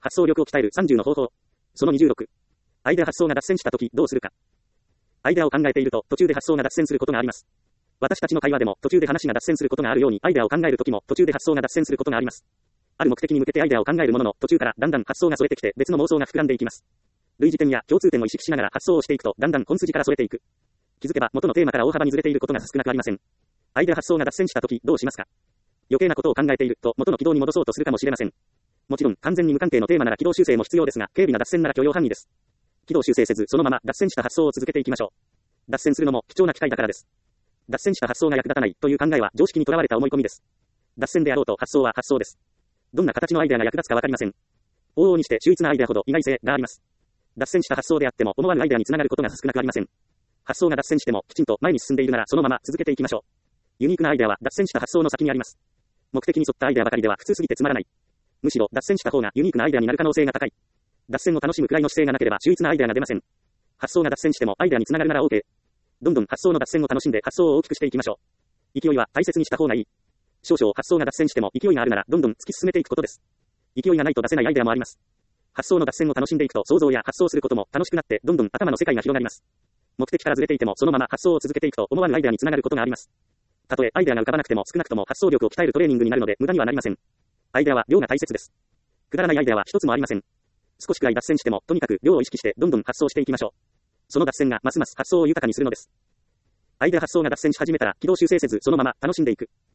発想力を鍛える30の方法。その26。アイデア発想が脱線したときどうするか。アイデアを考えていると途中で発想が脱線することがあります。私たちの会話でも途中で話が脱線することがあるように、アイデアを考えるときも途中で発想が脱線することがあります。ある目的に向けてアイデアを考えるものの途中からだんだん発想が逸れてきて別の妄想が膨らんでいきます。類似点や共通点を意識しながら発想をしていくとだんだん本筋から逸れていく。気づけば元のテーマから大幅にずれていることが少なくありません。アイデア発想が脱線したときどうしますか。余計なことを考えていると元の軌道に戻そうとするかもしれません。もちろん完全に無関係のテーマなら軌道修正も必要ですが、軽微な脱線なら許容範囲です。軌道修正せずそのまま脱線した発想を続けていきましょう。脱線するのも貴重な機会だからです。脱線した発想が役立たないという考えは常識にとらわれた思い込みです。脱線であろうと発想は発想です。どんな形のアイデアが役立つかわかりません。往々にして秀逸なアイデアほど意外性があります。脱線した発想であっても思わぬアイデアにつながることが少なくありません。発想が脱線してもきちんと前に進んでいるならそのまま続けていきましょう。ユニークなアイデアは脱線した発想の先にあります。目的に沿ったアイデアばかりでは普通すぎてつまらない。むしろ脱線した方がユニークなアイデアになる可能性が高い。脱線を楽しむくらいの姿勢がなければ秀逸なアイデアが出ません。発想が脱線してもアイデアにつながるなら OK。どんどん発想の脱線を楽しんで発想を大きくしていきましょう。勢いは大切にした方がいい。少々発想が脱線しても勢いがあるならどんどん突き進めていくことです。勢いがないと出せないアイデアもあります。発想の脱線を楽しんでいくと想像や発想することも楽しくなってどんどん頭の世界が広がります。目的からずれていてもそのまま発想を続けていくと思わぬアイデアにつながることがあります。たとえアイデアが浮かばなくても少なくとも発想力を鍛えるトレーニングになるので無駄にはなりません。アイデアは量が大切です。くだらないアイデアは一つもありません。少しくらい脱線してもとにかく量を意識してどんどん発想していきましょう。その脱線がますます発想を豊かにするのです。アイデア発想が脱線し始めたら軌道修正せずそのまま楽しんでいく。